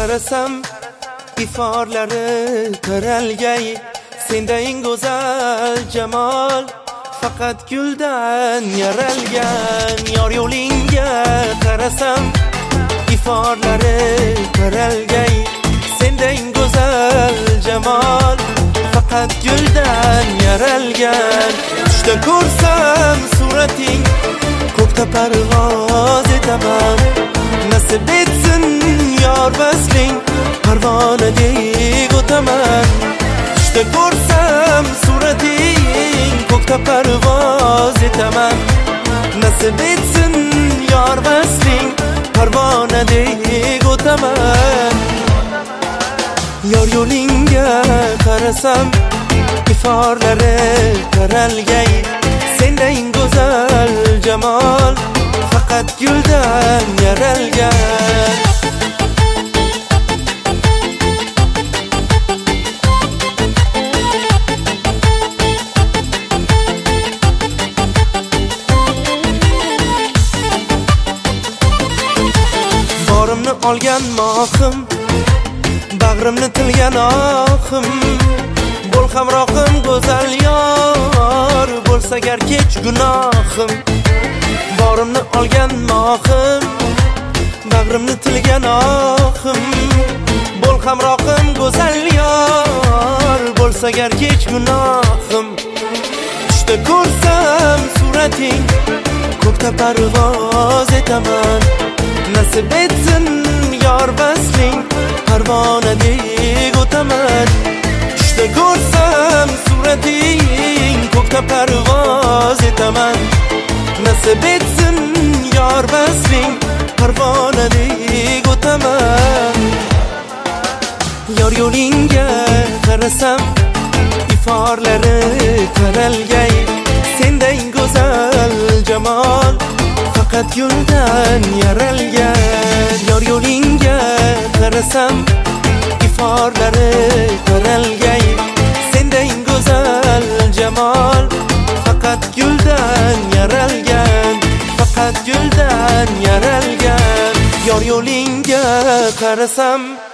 qarasam iforlari taralgay, sendaying go'zal jamol faqat guldan yaralgan. Yor yo'lingga qarasam iforlari taralgay, sendaying go'zal jamol faqat guldan yaralgan. Tushda ko'rsam surating, ko'kda parvoz etaman. Nasib etsin yor vasling, parvonadek o'taman. Tushda ko'rsam surating, ko'kda parvoz etaman. Nasib etsin yor vasling, parvonadek o'taman. Yor yo'lingga qarasam iforlari taralgay, sendaying go'zal jamol faqat guldan yaralgan. Borimni olgan mohim, bag'rimni tilgan oxim, bo'l hamrohim go'zal yor, bo'lsa gar kech gunohim. Borimni olgan mohim, bag'rimni tilgan oxim, bo'l hamrohim go'zal yor, bo'lsa gar kech gunohim. Tushda ko'rsam surating, ko'kda parvoz etaman. Nasib etsin yor vasling, parvonadek o'taman. Tushda ko'rsam surating, ko'kda parvoz etaman. Nasib etsin yor vasling, parvonadek o'taman. Yor yo'lingga qarasam iforlari taralgay, sendaying go'zal jamol faqat guldan yaralgan. Yor yo'lingga qarasam iforlari taralgay, sendaying go'zal jamol faqat guldan yaralgan, faqat guldan yaralgan. Yor yo'lingga qarasam